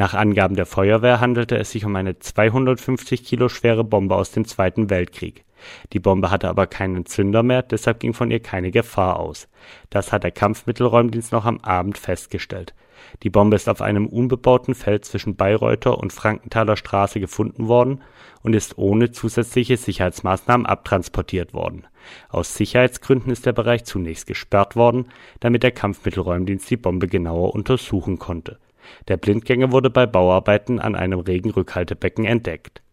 Nach Angaben der Feuerwehr handelte es sich um eine 250 Kilo schwere Bombe aus dem Zweiten Weltkrieg. Die Bombe hatte aber keinen Zünder mehr, deshalb ging von ihr keine Gefahr aus. Das hat der Kampfmittelräumdienst noch am Abend festgestellt. Die Bombe ist auf einem unbebauten Feld zwischen Bayreuther und Frankenthaler Straße gefunden worden und ist ohne zusätzliche Sicherheitsmaßnahmen abtransportiert worden. Aus Sicherheitsgründen ist der Bereich zunächst gesperrt worden, damit der Kampfmittelräumdienst die Bombe genauer untersuchen konnte. Der Blindgänger wurde bei Bauarbeiten an einem Regenrückhaltebecken entdeckt.